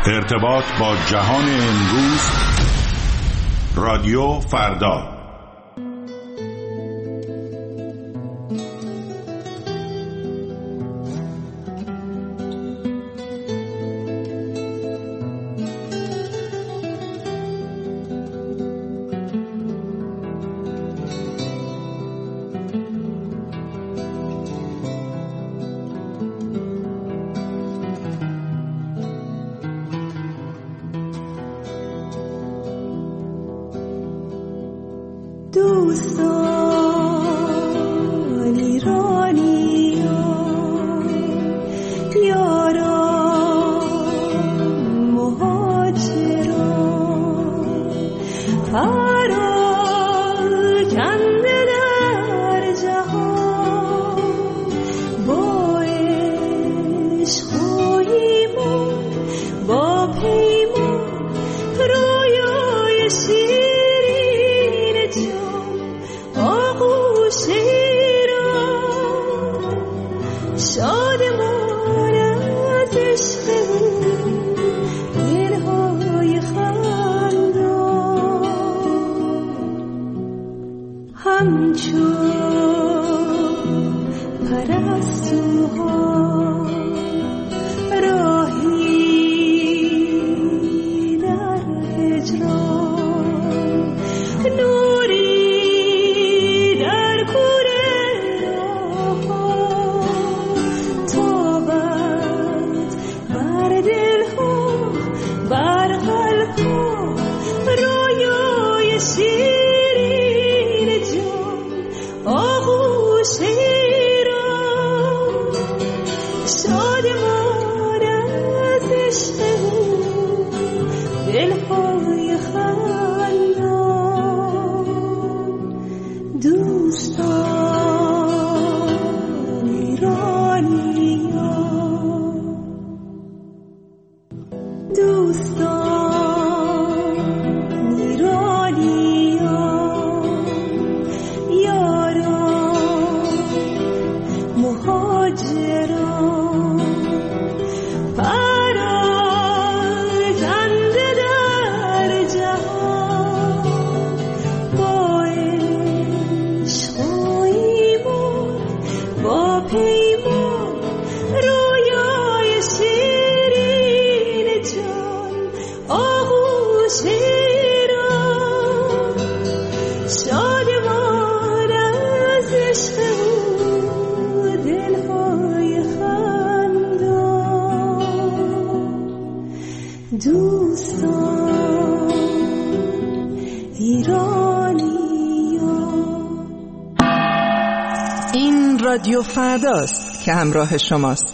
ارتباط با جهان امروز. رادیو فردا. دوستان ایرانیان، یاران مهاجران، پراکنده در جهان، با عشق و ایمان، با پیمان، رویای شیرین جان، آغوش ایران، شادمان از عشق او، دلهای خندان، همچون پرستوها راهی در هجران، نوری در کوره راه‌ها، تابد بر دلها، بر قلبها، رویای شیرین جان، آغوش ایران، شادمان از عشق او، دلهای خندان، دوستان ایرانیان، دوستان ایرانیان، یاران مهاجران، پراکنده در جهان، با عشق و ایمان، با پیمان، رویای شیرین جان، آغوش ایران، شادمان از عشق او، دلهای خندان، دوستان ایرانیان. این رادیو فرداست که همراه شماست.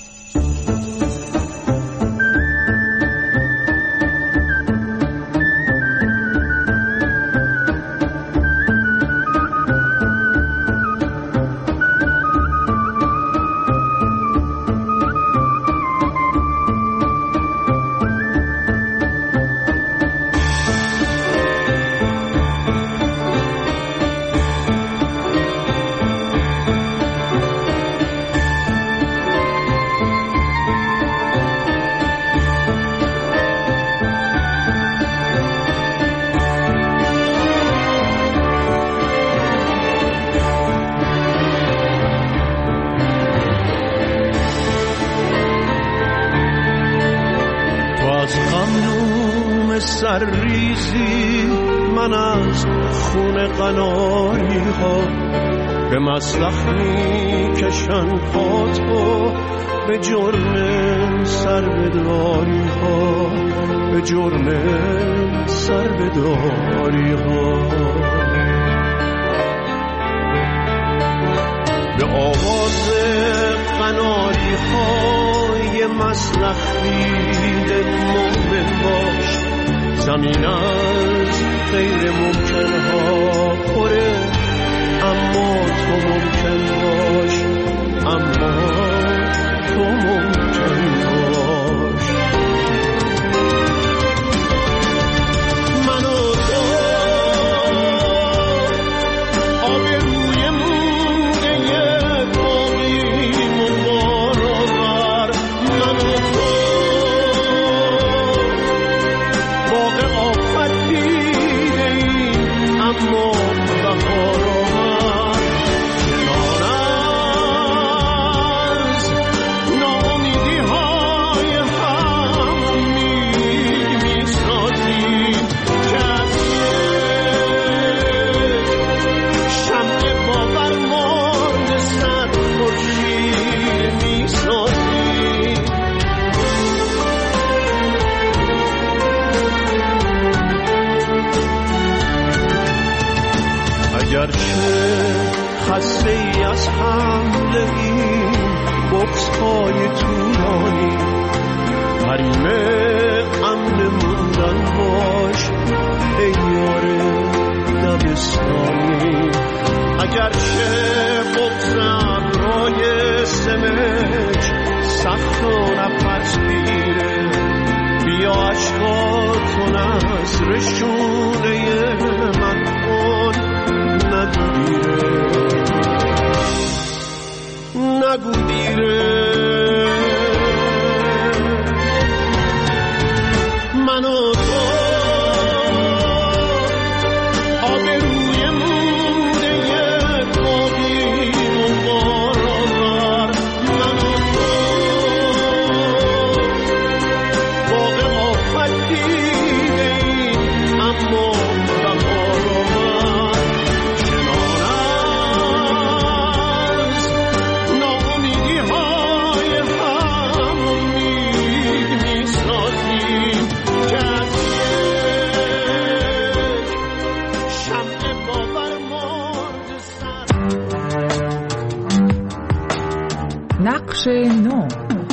سرریزی من از خون قناری ها، به مسلخ می کشن پاتو، به جرم سربداری ها، به جرم سربداری ها، به آواز قناری های مسلخ دیده مومن باش، زمین از غیر ممکن ها پره، اما تو ممکن باش، اما تو ممکن باش. من و تو آب روی مونده باقیم و بارآور، من و تو از حمله این بغض‌های طولانی. حریم امن موندن باش ای یار دبستانی. اگرچه بغض ابرای سمج سخت و نفس گیره، بیا عشقاتو نظر شونه من کن، نگو دیره نگو دیره. من و تو آبروی مونده باقیم و بارآور. من و تو باغ آفت دیدیم اما بهار آمد. کنار از ناامیدی های هم امید میسازیم که از یک شمع باور مرد سر. نقش نو.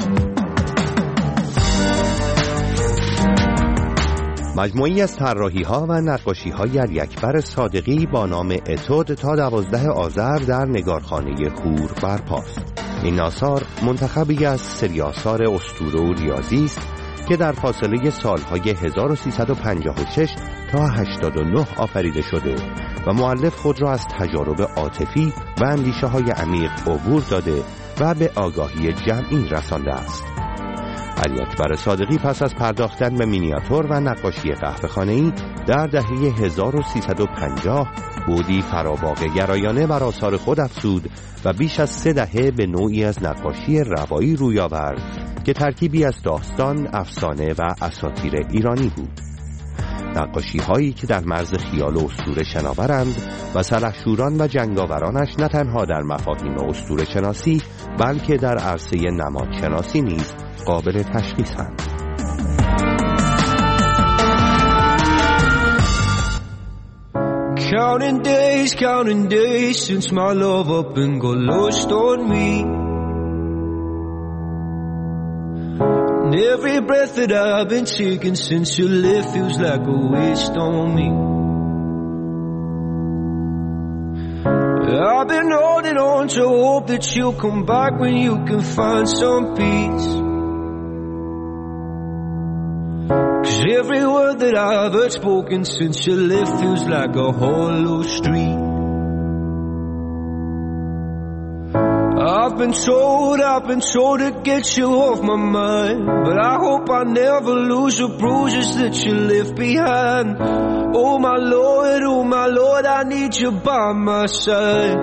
مجموعی از طراحی‌ها و نقاشی‌های علی‌اکبر صادقی با نام اتود تا 12 آذر در نگارخانه هور برپاست. این آثار منتخبی از سری آثار اسطوره و ریاضی است که در فاصله سالهای 1356 تا 89 آفریده شده و مؤلف خود را از تجارب عاطفی و اندیشه‌های عمیق عبور داده و به آگاهی جمعی رسانده است. علی‌اکبر صادقی پس از پرداختن به مینیاتور و نقاشی قهوه‌خانه‌ای در دهه 1350 بودی فراواقع گرایانه بر آثار خود افزود و بیش از 3 دهه به نوعی از نقاشی روایی روی آورد که ترکیبی از داستان، افسانه و اساطیر ایرانی بود. نقاشی هایی که در مرز خیال و اسطوره شناورند و سلحشوران و جنگاورانش نه تنها در مفاهیم اسطوره شناسی بلکه در عرصه نماد شناسی نیز قابل تشخیصند. Counting days since my love up and got lost on me. And every breath that I've been taking since you left feels like a waste on me. I've been holding on to hope that you'll come back when you can find some peace. 'Cause every word that I've heard spoken since you left feels like a hollow street. I've been told to get you off my mind, but I hope I never lose the bruises that you left behind. Oh my Lord, I need you by my side.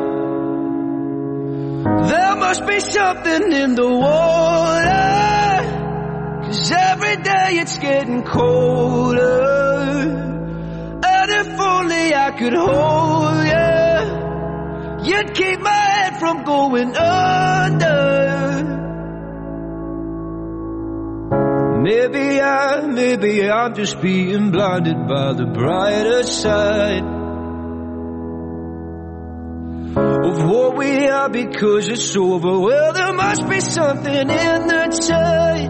There must be something in the water, 'cause every day it's getting colder. And if only I could hold you, you'd keep my head from going under. Maybe I'm just being blinded by the brighter side of what we are because it's over. Well, there must be something in the tide.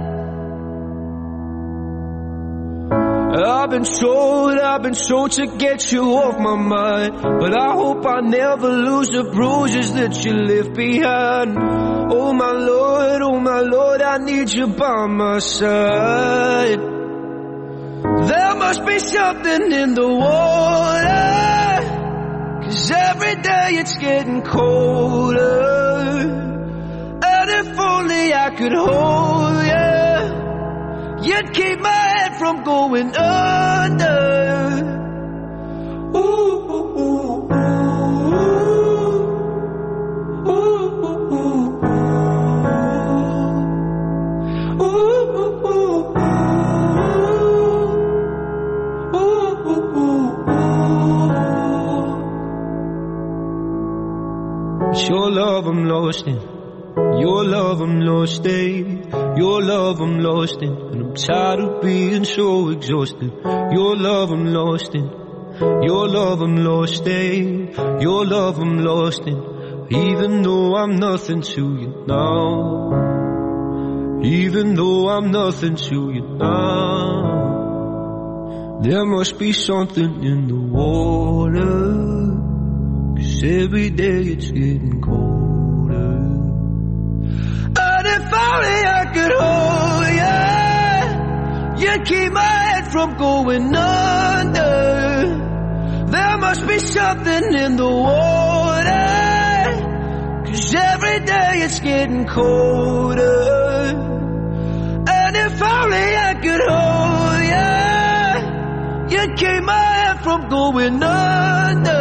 I've been told to get you off my mind, but I hope I never lose the bruises that you left behind. Oh my Lord, I need you by my side. There must be something in the water, 'cause every day it's getting colder. And if only I could hold you, you'd keep my head from going under. Ooh, ooh, ooh, ooh, ooh, ooh, ooh, ooh, ooh. It's your love I'm lost in. Your love I'm lost in, your love I'm lost in, and I'm tired of being so exhausted. Your love I'm lost in, your love I'm lost in, your love I'm lost in, even though I'm nothing to you now. Even though I'm nothing to you now. There must be something in the water, 'cause every day it's getting colder. And if only I could hold you, you'd keep my head from going under. There must be something in the water, 'cause every day it's getting colder. And if only I could hold you, you'd keep my head from going under.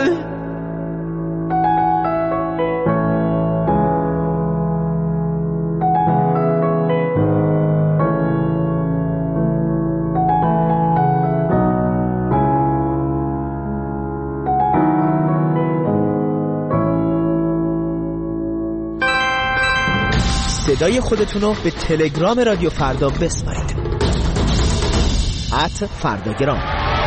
صدای خودتون رو به تلگرام رادیو فردا بسپارید. @فرداگرام.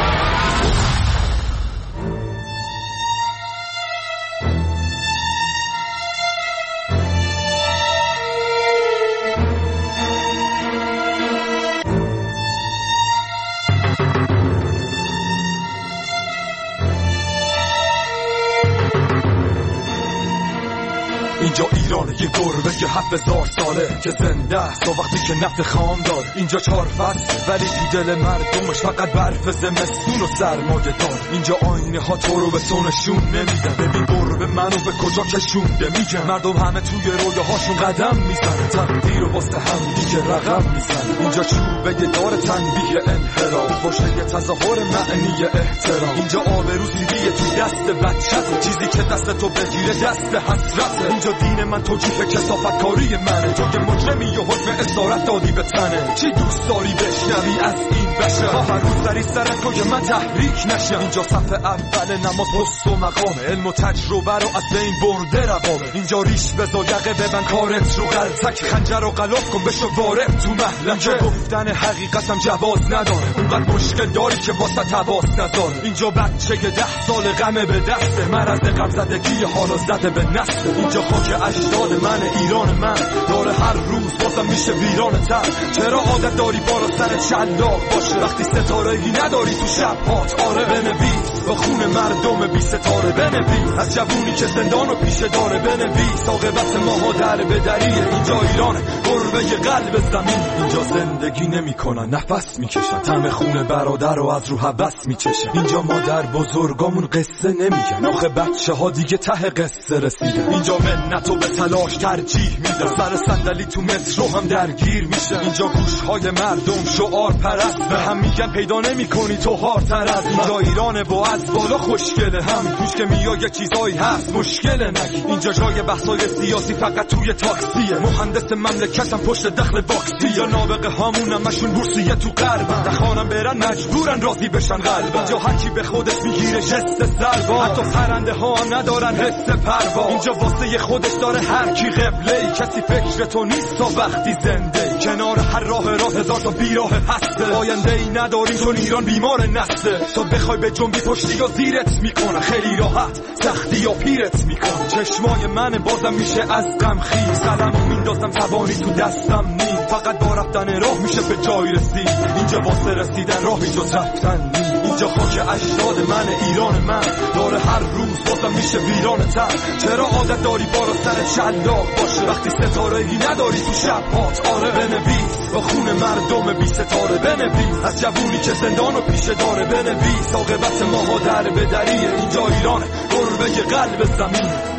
اینجا ایرانه، یه گربه که 7000 ساله که زنده است تا وقتی که نفت خام داره. اینجا 4 فصل ولی تو دل مردمش فقط برف زمستون و سرمایه دار. اینجا آینه ها تو رو به تو نشون نمیدن. ببین گربه منو به کجا کشونده، میگن مردم همه توی رویاهاشون قدم میزنن، تقدیر و واسه هم دیگه رقم میزنن. اینجا چوبه دار تنبیه انحراف، باشه یه تظاهر معنی احترام. اینجا آبرو سیریه تو دست بچه‌ته، چیزی که دست تو بگیره دست حسرته. اینجا دین من توجیه کثافت کاری منه، تو که مجرمی و حکم اسارت دادی به تنه. چی دوست داری بشنوی از این بشه؟ هر روز داری سرت تو که من تحریک نشم. اینجا صف اول نماز حس و مقامه، علم و تجربه رو از بین برده روابه. اینجا ریش بزا یقه ببن کارت رو غلطک، خنجر رو غلاف کن بشو وارد تو محلکه. گفتن حقیقتم جواز نداره، اونقدر مشکل داری که واسه تواس نداره. اینجا بچه که 10 سال غمه به دسته، مرض غم زدگی حالا زده به نسل. اینجا خاک اجداد من، ایران من داره هر روز بازم میشه ویران تر. چرا عادت داری بالا سر شلاق باشه وقتی ستاره‌ای نداری تو شب‌هات؟ آره بنویس با خون مردم بی ستاره، بنویس از جوونی که زندان و پیشه داره، بنویس عاقبت ماها در به دریه. اینجا ایرانه، گربه قلب زمین. اینجا زندگی نمی‌کنن، نفس میکشن، طعم خون برادر رو از رو هوس میچشن. اینجا مادر بزرگامون قصه نمیگن، آخه بچه‌ها دیگه ته قصه رسیدن. اینجا منتو به تلاش ترجیح میدن، سر صندلی تو مترو هم درگیر میشن. اینجا گوشهای مردم شعار پرست، به هم میگن پیدا نمی‌کنی تو هارتر از. اینجا ایرانه با از بالا خوشگله، همین توش که میای یه چیزایی هست مشکل نگی. اینجا جای بحثای سیاسی فقط توی تاکسیه، مهندس مملکتم پشت دخل واکسی. یا نابغه هامون همشون بورسیه تو غرب، نخوانم برن مجبورن راضی بشن قلب. اینجا هر کی به خودش میگیره جست سربا، حتی پرنده ها هم ندارن حس پروا. اینجا واسه خودش داره هر کی قبله، کسی فکر تو نیست تا وقتی زنده. کنار هر راه هزار تا بیراه هسته، آینده ای نداری چون ایران بیمار نسته. تا بخوای به جنبی پشتی یا زیرت میکنه، خیلی راحت سختی یا پیرت میکنه. چشمای من بازم میشه از غم خیز، قلمو میندازم توانی تو دستم نیم. فقط با رفتن راه میشه به جای رسید، اینجا واسه رسیدن راهی جز رفتن نیم. اینجا خاک اجداد من، ایران من داره هر روز بازم میشه ویران تر. چرا عادت داری بالا سر شلاق باشه وقتی ستاره‌ای نداری تو شب‌هات؟ آره بنویس با خون مردم بی ستاره، بنویس از جوونی که زندان و پیشه داره، بنویس عاقبت ماها در به دریه. اینجا ایرانه، گربه قلب زمین.